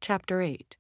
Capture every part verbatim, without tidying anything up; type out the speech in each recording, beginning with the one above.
Chapter eight.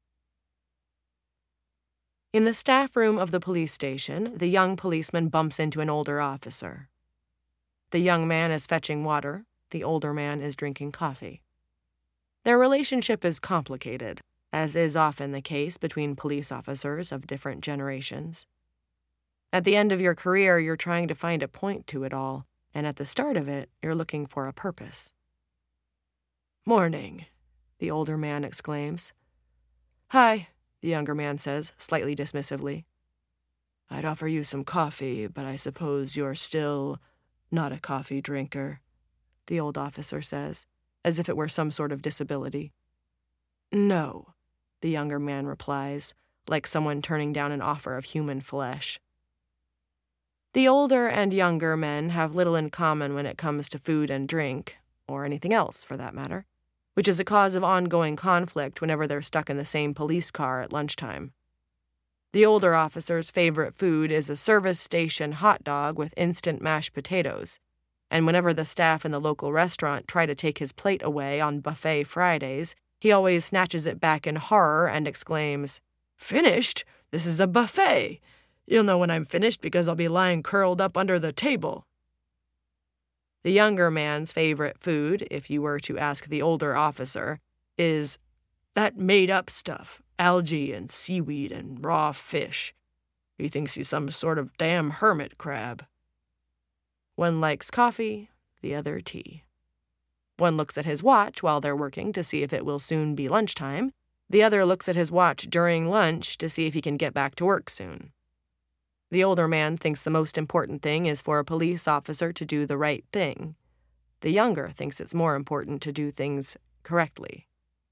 In the staff room of the police station, the young policeman bumps into an older officer. The young man is fetching water. The older man is drinking coffee. Their relationship is complicated, as is often the case between police officers of different generations. At the end of your career, you're trying to find a point to it all, and at the start of it, you're looking for a purpose. "Morning," the older man exclaims. "Hi," the younger man says, slightly dismissively. "I'd offer you some coffee, but I suppose you're still not a coffee drinker," the old officer says, as if it were some sort of disability. "No," the younger man replies, like someone turning down an offer of human flesh. The older and younger men have little in common when it comes to food and drink, or anything else for that matter, which is a cause of ongoing conflict whenever they're stuck in the same police car at lunchtime. The older officer's favorite food is a service station hot dog with instant mashed potatoes, and whenever the staff in the local restaurant try to take his plate away on buffet Fridays, he always snatches it back in horror and exclaims, "Finished? This is a buffet. You'll know when I'm finished because I'll be lying curled up under the table." The younger man's favorite food, if you were to ask the older officer, is that made-up stuff, algae and seaweed and raw fish. He thinks he's some sort of damn hermit crab. One likes coffee, the other tea. One looks at his watch while they're working to see if it will soon be lunchtime. The other looks at his watch during lunch to see if he can get back to work soon. The older man thinks the most important thing is for a police officer to do the right thing. The younger thinks it's more important to do things correctly.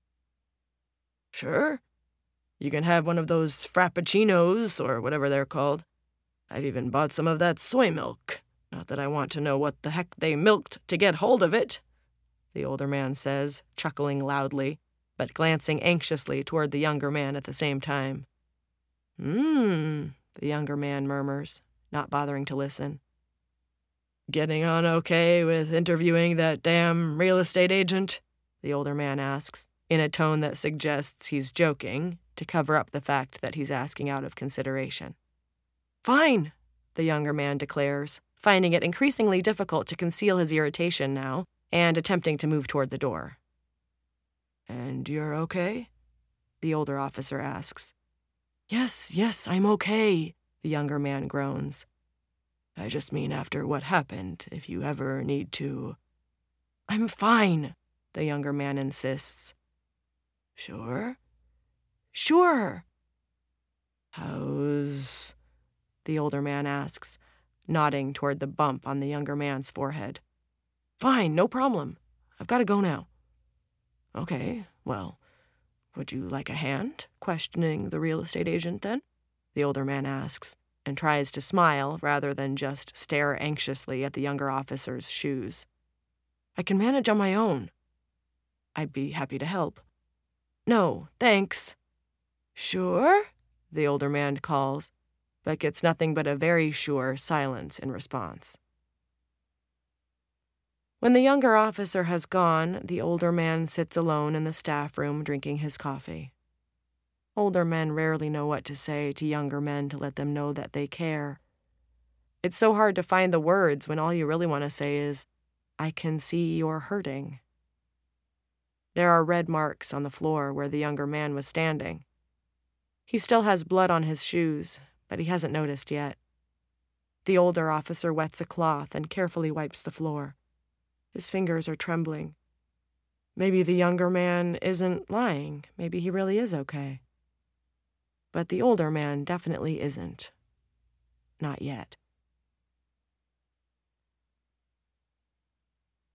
"Sure. You can have one of those frappuccinos, or whatever they're called. I've even bought some of that soy milk. Not that I want to know what the heck they milked to get hold of it," the older man says, chuckling loudly, but glancing anxiously toward the younger man at the same time. "Hmm," the younger man murmurs, not bothering to listen. "Getting on okay with interviewing that damn real estate agent?" the older man asks, in a tone that suggests he's joking, to cover up the fact that he's asking out of consideration. "Fine," the younger man declares, finding it increasingly difficult to conceal his irritation now, and attempting to move toward the door. "And you're okay?" the older officer asks. "Yes, yes, I'm okay," the younger man groans. "I just mean after what happened, if you ever need to—" "I'm fine," the younger man insists. "Sure?" "Sure." "How's—" the older man asks, nodding toward the bump on the younger man's forehead. "Fine, no problem. I've got to go now." "Okay, well, would you like a hand questioning the real estate agent, then?" the older man asks, and tries to smile rather than just stare anxiously at the younger officer's shoes. "I can manage on my own." "I'd be happy to help." "No, thanks." "Sure?" the older man calls, but gets nothing but a very sure silence in response. When the younger officer has gone, the older man sits alone in the staff room drinking his coffee. Older men rarely know what to say to younger men to let them know that they care. It's so hard to find the words when all you really want to say is, "I can see you're hurting." There are red marks on the floor where the younger man was standing. He still has blood on his shoes, but he hasn't noticed yet. The older officer wets a cloth and carefully wipes the floor. His fingers are trembling. Maybe the younger man isn't lying. Maybe he really is okay. But the older man definitely isn't. Not yet.